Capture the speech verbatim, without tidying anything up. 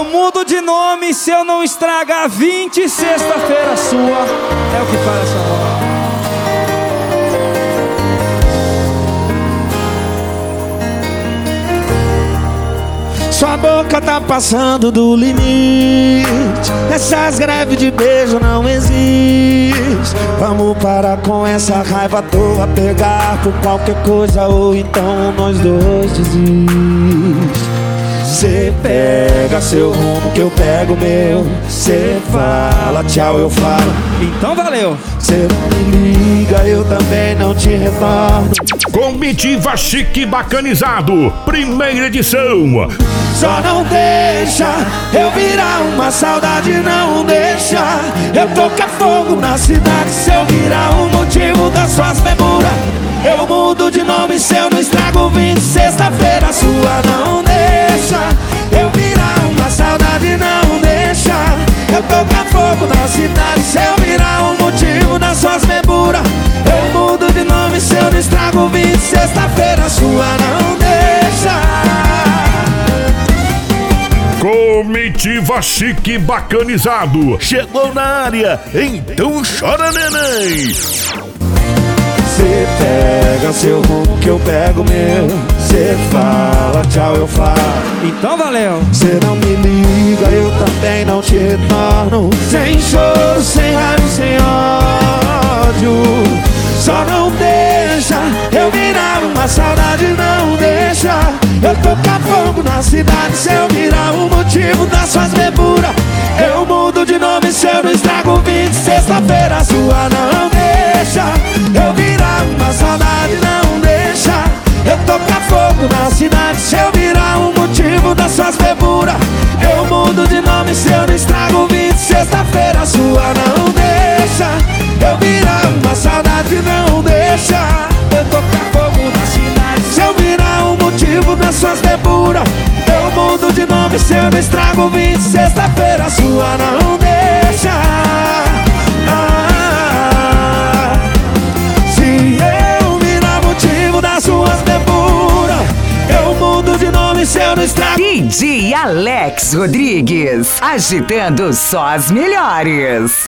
Eu mudo de nome se eu não estragar vinte sexta-feira sua. É o que faz essa hora. Sua boca tá passando do limite. Essas greves de beijo não existem. Vamos parar com essa raiva à toa, pegar por qualquer coisa ou então nós dois desistimos. Cê pega seu rumo que eu pego o meu. Cê fala tchau, eu falo então valeu. Cê não me liga, eu também não te retorno. Comitiva Chique Bacanizado, primeira edição. Só não deixa eu virar uma saudade, não deixa eu tocar fogo na cidade. Se eu virar o motivo das suas demoras, eu mudo de nome se eu não estrago vinte sexta-feira sua. Não deixa eu virar uma saudade, não deixa eu tocar fogo na cidade. Se eu virar o motivo das suas demoras, eu mudo de nome se eu não estrago vinte sexta-feira sua. Não deixa. Comitiva Chique Bacanizado chegou na área, então chora, neném. Cê pega seu rumo que eu pego meu. Cê fala tchau, eu falo então valeu. Cê não me liga, eu também não te retorno. Sem choro, sem raiva, sem ódio. Só não deixa eu virar uma saudade, não deixa eu tocar fogo na cidade. Se eu virar o motivo das suas beburas, eu mudo de nome se eu não estrago vinte sexta-feira sua. Não deixa eu virar uma saudade, não deixa eu tocar fogo na cidade. Se eu virar o motivo das suas beburas, eu mudo de nome se eu não estrago vinte sexta-feira sua. Não deixa eu virar uma saudade, não deixa eu tocar fogo na cidade. Se eu virar o motivo das suas deburas, eu mudo de nome se eu não estrago vinte sexta-feira sua. Não deixa. Ah, se eu virar motivo das suas deburas, eu mudo de nome se eu não estrago. D J Alex Rodrigues, agitando só as melhores.